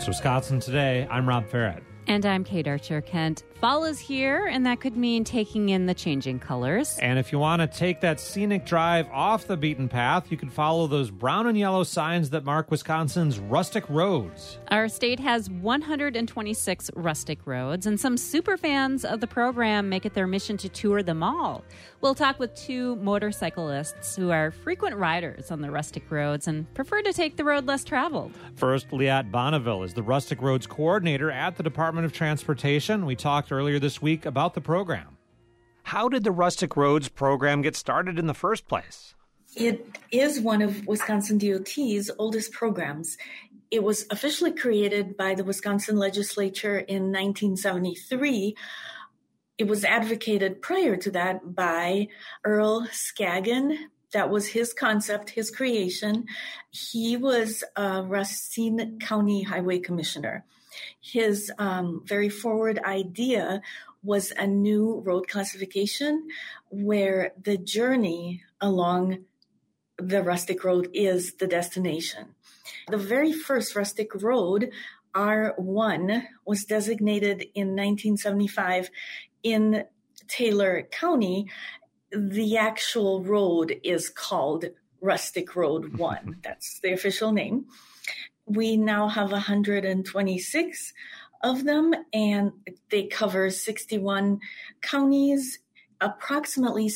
It's Wisconsin Today. I'm Rob Farrett. And I'm Kate Archer-Kent. Fall is here, and that could mean taking in the changing colors. And if you want to take that scenic drive off the beaten path, you can follow those brown and yellow signs that mark Wisconsin's rustic roads. Our state has 126 rustic roads, and some super fans of the program make it their mission to tour them all. We'll talk with two motorcyclists who are frequent riders on the rustic roads and prefer to take the road less traveled. First, Liat Bonneville is the Rustic Roads Coordinator at the Department of Transportation. We talked earlier this week about the program. How did the Rustic Roads program get started in the first place? It is one of Wisconsin DOT's oldest programs. It was officially created by the Wisconsin legislature in 1973. It was advocated prior to that by Earl Skagin. That was his concept, his creation. He was a Racine County Highway Commissioner. His very forward idea was a new road classification where the journey along the rustic road is the destination. The very first rustic road, R1, was designated in 1975 in Taylor County. The actual road is called Rustic Road 1. That's the official name. We now have 126 of them, and they cover 61 counties, approximately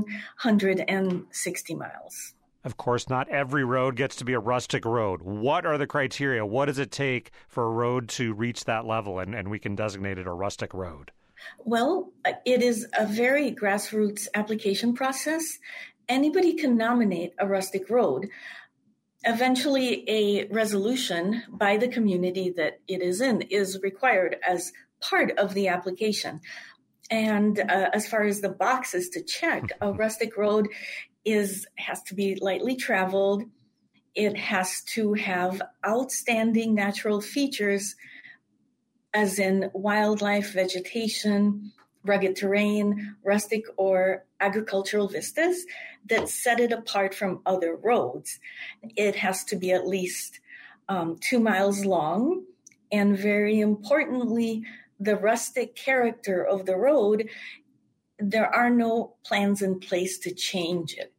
760 miles. Of course, not every road gets to be a rustic road. What are the criteria? What does it take for a road to reach that level, and we can designate it a rustic road? Well, it is a very grassroots application process. Anybody can nominate a rustic road. Eventually, a resolution by the community that it is in is required as part of the application. And as far as the boxes to check, a rustic road has to be lightly traveled. It has to have outstanding natural features, as in wildlife, vegetation, rugged terrain, rustic or agricultural vistas that set it apart from other roads. It has to be at least 2 miles long. And very importantly, the rustic character of the road, there are no plans in place to change it.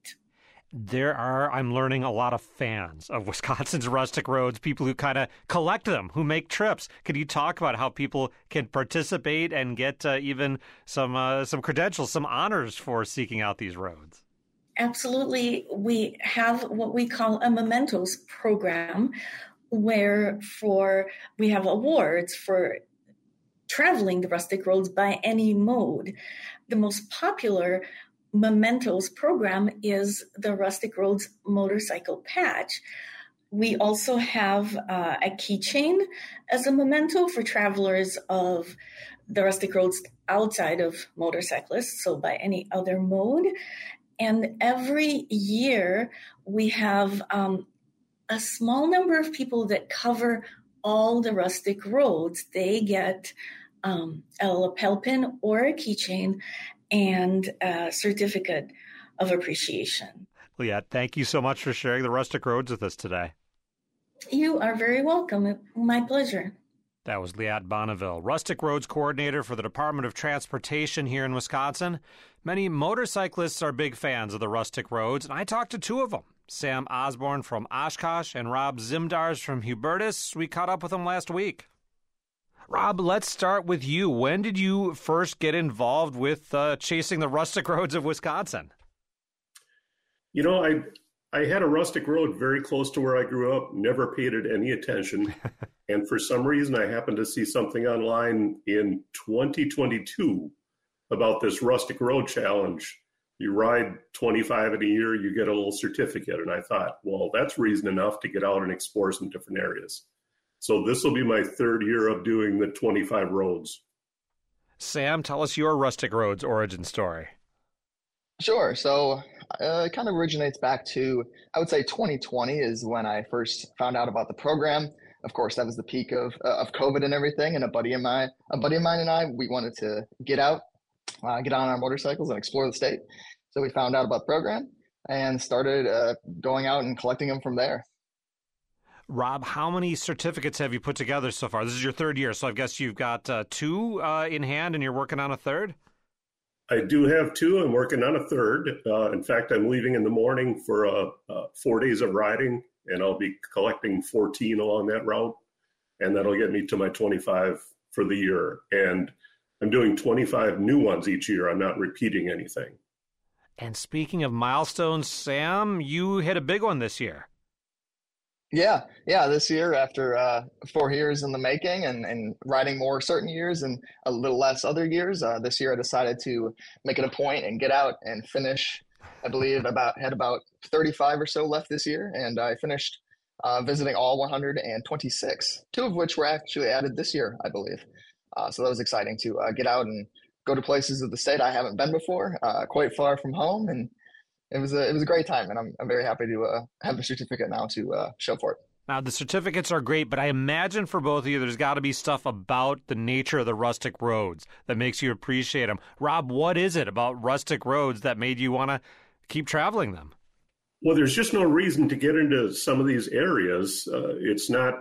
I'm learning, a lot of fans of Wisconsin's rustic roads, people who kind of collect them, who make trips. Could you talk about how people can participate and get even some credentials, some honors for seeking out these roads? Absolutely. We have what we call a mementos program, where we have awards for traveling the rustic roads by any mode. The most popular mementos program is the Rustic Roads Motorcycle Patch. We also have a keychain as a memento for travelers of the rustic roads outside of motorcyclists, so by any other mode. And every year we have a small number of people that cover all the rustic roads. They get a lapel pin or a keychain and a certificate of appreciation. Liat, thank you so much for sharing the rustic roads with us today. You are very welcome. My pleasure. That was Liat Bonneville, Rustic Roads Coordinator for the Department of Transportation here in Wisconsin. Many motorcyclists are big fans of the rustic roads, and I talked to two of them, Sam Osborne from Oshkosh and Rob Zimdars from Hubertus. We caught up with them last week. Rob, let's start with you. When did you first get involved with chasing the rustic roads of Wisconsin? You know, I had a rustic road very close to where I grew up, never paid it any attention. And for some reason, I happened to see something online in 2022 about this rustic road challenge. You ride 25 in a year, you get a little certificate. And I thought, well, that's reason enough to get out and explore some different areas. So this will be my third year of doing the 25 roads. Sam, tell us your rustic roads origin story. Sure. So it kind of originates back to, I would say 2020 is when I first found out about the program. Of course, that was the peak of COVID and everything. And a buddy of mine and I, we wanted to get out, get on our motorcycles and explore the state. So we found out about the program and started going out and collecting them from there. Rob, how many certificates have you put together so far? This is your third year, so I guess you've got two in hand and you're working on a third? I do have two. I'm working on a third. In fact, I'm leaving in the morning for 4 days of riding, and I'll be collecting 14 along that route, and that'll get me to my 25 for the year. And I'm doing 25 new ones each year. I'm not repeating anything. And speaking of milestones, Sam, you hit a big one this year. Yeah. This year, after 4 years in the making and riding more certain years and a little less other years, this year I decided to make it a point and get out and finish. I believe had about 35 or so left this year, and I finished visiting all 126, 2 of which were actually added this year, I believe. So that was exciting to get out and go to places of the state I haven't been before, quite far from home, and it was a great time, and I'm very happy to have the certificate now to show for it. Now, the certificates are great, but I imagine for both of you, there's got to be stuff about the nature of the rustic roads that makes you appreciate them. Rob, what is it about rustic roads that made you want to keep traveling them? Well, there's just no reason to get into some of these areas. It's not,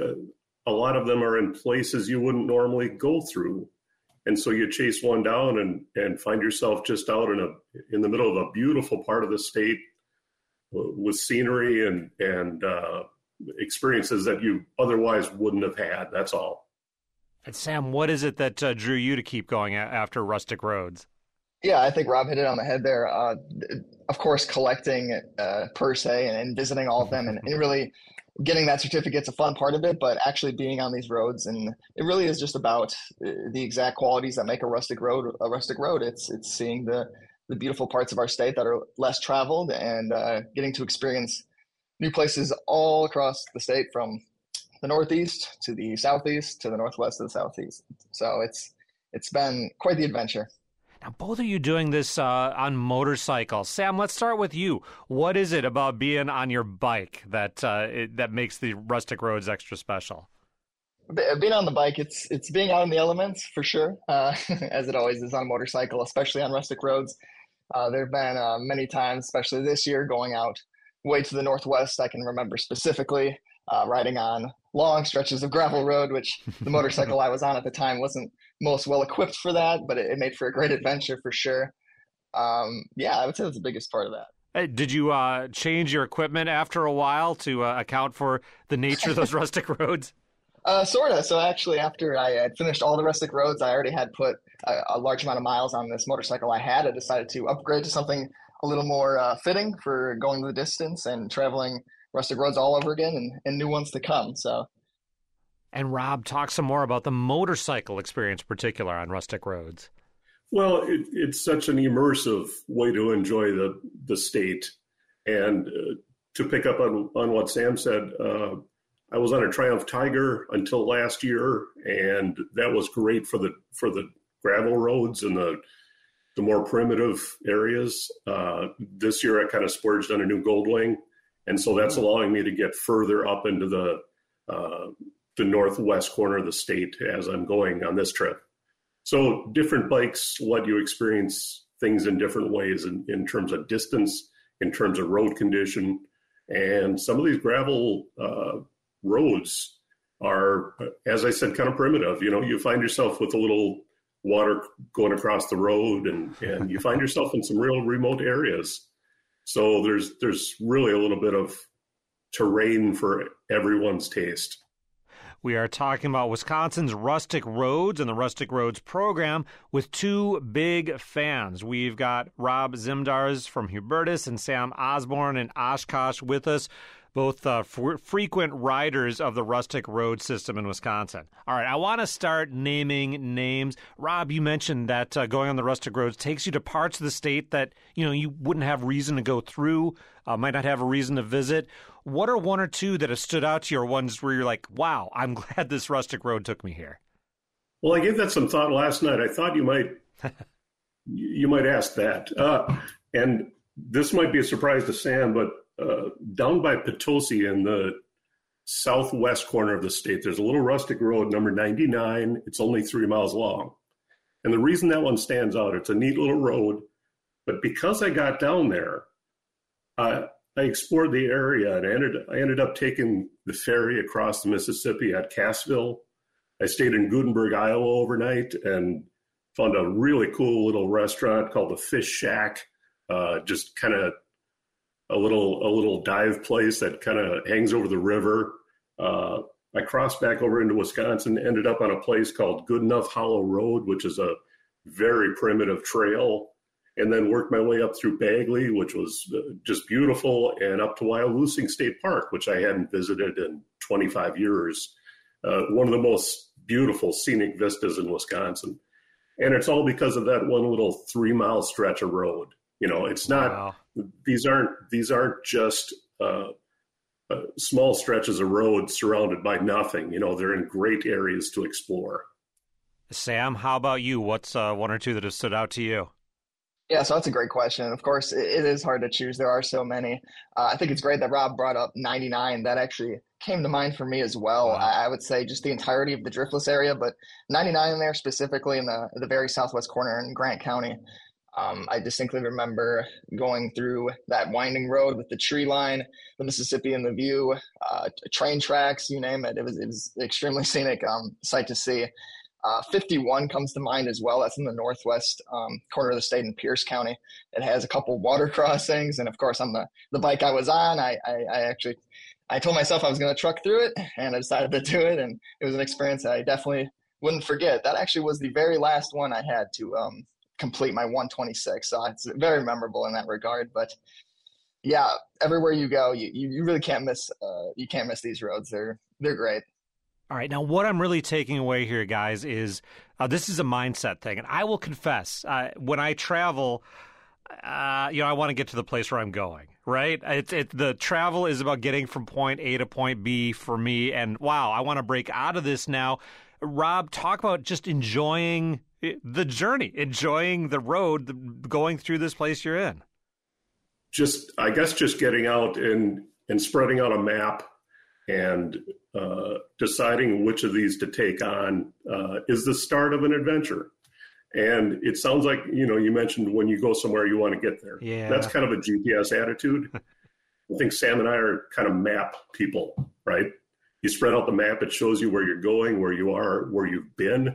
a lot of them are in places you wouldn't normally go through. And so you chase one down and find yourself just out in the middle of a beautiful part of the state with scenery and experiences that you otherwise wouldn't have had. That's all. And Sam, what is it that drew you to keep going after rustic roads? Yeah, I think Rob hit it on the head there. Of course, collecting per se and visiting all of them and really getting that certificate's a fun part of it, but actually being on these roads, and it really is just about the exact qualities that make a rustic road a rustic road. It's seeing the beautiful parts of our state that are less traveled and getting to experience new places all across the state, from the northeast to the southeast to the northwest to the southeast. So it's been quite the adventure. Now, both of you doing this on motorcycles. Sam, let's start with you. What is it about being on your bike that makes the rustic roads extra special? Being on the bike, it's being out in the elements for sure, as it always is on a motorcycle, especially on rustic roads. There have been many times, especially this year, going out way to the northwest. I can remember specifically riding on long stretches of gravel road, which the motorcycle I was on at the time wasn't most well equipped for that, but it made for a great adventure for sure. Yeah, I would say that's the biggest part of that. Hey, did you change your equipment after a while to account for the nature of those rustic roads? Sort of. So actually, after I had finished all the rustic roads, I already had put a large amount of miles on this motorcycle I had. I decided to upgrade to something a little more fitting for going the distance and traveling rustic roads all over again and new ones to come. So. And Rob, talk some more about the motorcycle experience, in particular on rustic roads. Well, it's such an immersive way to enjoy the state. And to pick up on what Sam said, I was on a Triumph Tiger until last year, and that was great for the gravel roads and the more primitive areas. This year, I kind of splurged on a new Goldwing, and so that's allowing me to get further up into the northwest corner of the state as I'm going on this trip. So different bikes let you experience things in different ways in terms of distance, in terms of road condition. And some of these gravel roads are, as I said, kind of primitive. You know, you find yourself with a little water going across the road and you find yourself in some real remote areas. So there's really a little bit of terrain for everyone's taste. We are talking about Wisconsin's Rustic Roads and the Rustic Roads program with two big fans. We've got Rob Zimdars from Hubertus and Sam Osborne in Oshkosh with us, both frequent riders of the Rustic Road system in Wisconsin. All right, I want to start naming names. Rob, you mentioned that going on the Rustic Roads takes you to parts of the state that you wouldn't have reason to go through, might not have a reason to visit. What are one or two that have stood out to you, or ones where you're like, wow, I'm glad this rustic road took me here? Well, I gave that some thought last night. I thought you might ask that. And this might be a surprise to Sam, but down by Potosi in the southwest corner of the state, there's a little rustic road, number 99. It's only 3 miles long. And the reason that one stands out, it's a neat little road. But because I got down there, I explored the area, and I ended up taking the ferry across the Mississippi at Cassville. I stayed in Gutenberg, Iowa overnight and found a really cool little restaurant called the Fish Shack, just kind of a little dive place that kind of hangs over the river. I crossed back over into Wisconsin, ended up on a place called Goodenough Hollow Road, which is a very primitive trail, and then worked my way up through Bagley, which was just beautiful, and up to Wyalusing State Park, which I hadn't visited in 25 years. One of the most beautiful scenic vistas in Wisconsin. And it's all because of that one little 3-mile stretch of road. You know, it's not, wow. These aren't just small stretches of road surrounded by nothing. You know, they're in great areas to explore. Sam, how about you? What's one or two that have stood out to you? Yeah, so that's a great question. Of course, it is hard to choose. There are so many. I think it's great that Rob brought up 99. That actually came to mind for me as well. Wow. I would say just the entirety of the Driftless area, but 99 in there specifically in the very southwest corner in Grant County. I distinctly remember going through that winding road with the tree line, the Mississippi in the view, train tracks, you name it. It was extremely scenic sight to see. 51 comes to mind as well. That's in the northwest corner of the state in Pierce County. It has a couple water crossings, and of course, on the bike I was on, I told myself I was going to truck through it, and I decided to do it, and it was an experience I definitely wouldn't forget. That actually was the very last one I had to complete my 126, so it's very memorable in that regard. But yeah, everywhere you go, you really can't miss these roads. They're great. All right. Now, what I'm really taking away here, guys, is this is a mindset thing. And I will confess, when I travel, I want to get to the place where I'm going, right? The travel is about getting from point A to point B for me. And wow, I want to break out of this now. Rob, talk about just enjoying the journey, enjoying the road, going through this place you're in. I guess just getting out and spreading out a map and deciding which of these to take on is the start of an adventure. And it sounds like, you mentioned when you go somewhere, you want to get there. Yeah. That's kind of a GPS attitude. I think Sam and I are kind of map people, right? You spread out the map, it shows you where you're going, where you are, where you've been,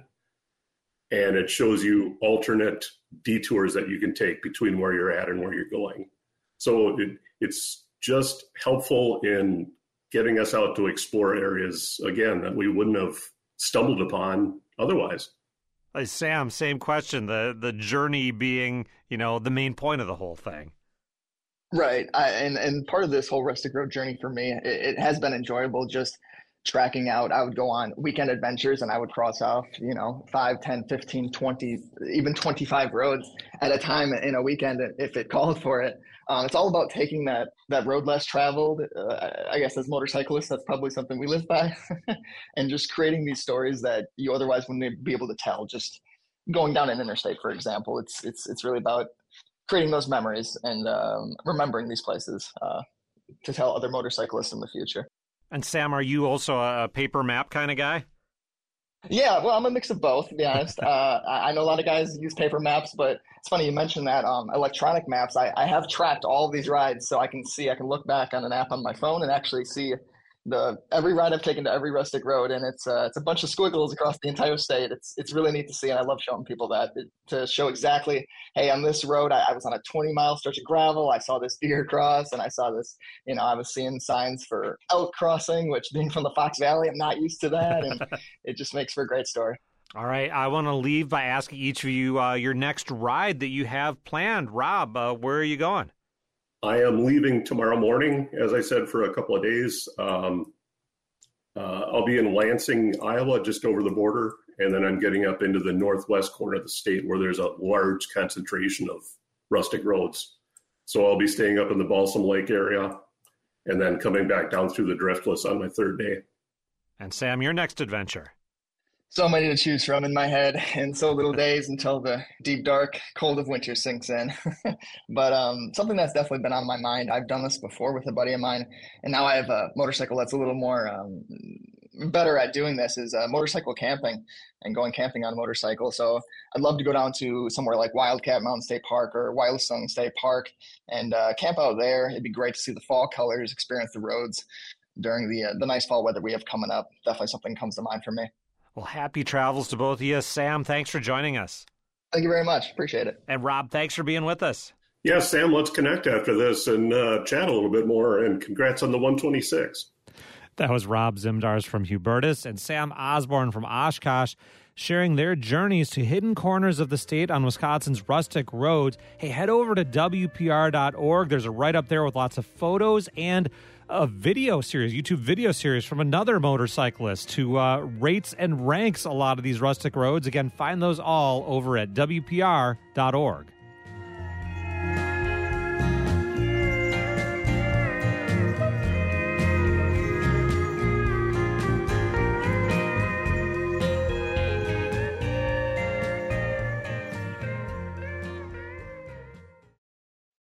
and it shows you alternate detours that you can take between where you're at and where you're going. So it's just helpful in getting us out to explore areas, again, that we wouldn't have stumbled upon otherwise. Sam, same question, the journey being, the main point of the whole thing. Right. And part of this whole Rustic Road journey for me, it has been enjoyable just tracking out. I would go on weekend adventures and I would cross off, 5, 10, 15, 20, even 25 roads at a time in a weekend if it called for it. It's all about taking that road less traveled. I guess as motorcyclists, that's probably something we live by, and just creating these stories that you otherwise wouldn't be able to tell. Just going down an interstate, for example, it's really about creating those memories and remembering these places to tell other motorcyclists in the future. And Sam, are you also a paper map kind of guy? Yeah, well, I'm a mix of both, to be honest. I know a lot of guys use paper maps, but it's funny you mentioned that. Electronic maps, I have tracked all of these rides, so I can look back on an app on my phone and actually see every ride I've taken to every Rustic Road, and it's a bunch of squiggles across the entire state. It's really neat to see, and I love showing people that to show exactly, hey, on this road I was on a 20-mile stretch of gravel. I saw this deer cross, and I saw this. I was seeing signs for elk crossing, which being from the Fox Valley, I'm not used to that, and it just makes for a great story. All right, I want to leave by asking each of you your next ride that you have planned. Rob, where are you going? I am leaving tomorrow morning, as I said, for a couple of days. I'll be in Lansing, Iowa, just over the border, and then I'm getting up into the northwest corner of the state where there's a large concentration of rustic roads. So I'll be staying up in the Balsam Lake area and then coming back down through the Driftless on my third day. And Sam, your next adventure? So many to choose from in my head, and so little days until the deep, dark cold of winter sinks in. But something that's definitely been on my mind, I've done this before with a buddy of mine, and now I have a motorcycle that's a little more better at doing this is motorcycle camping and going camping on a motorcycle. So I'd love to go down to somewhere like Wildcat Mountain State Park or Yellowstone State Park and camp out there. It'd be great to see the fall colors, experience the roads during the nice fall weather we have coming up. Definitely something comes to mind for me. Well, happy travels to both of you. Sam, thanks for joining us. Thank you very much. Appreciate it. And Rob, thanks for being with us. Yeah, Sam, let's connect after this and chat a little bit more. And congrats on the 126. That was Rob Zimdars from Hubertus and Sam Osborne from Oshkosh, sharing their journeys to hidden corners of the state on Wisconsin's rustic roads. Hey, head over to WPR.org. There's a write-up there with lots of photos and a video series, YouTube video series from another motorcyclist who rates and ranks a lot of these rustic roads. Again, find those all over at WPR.org.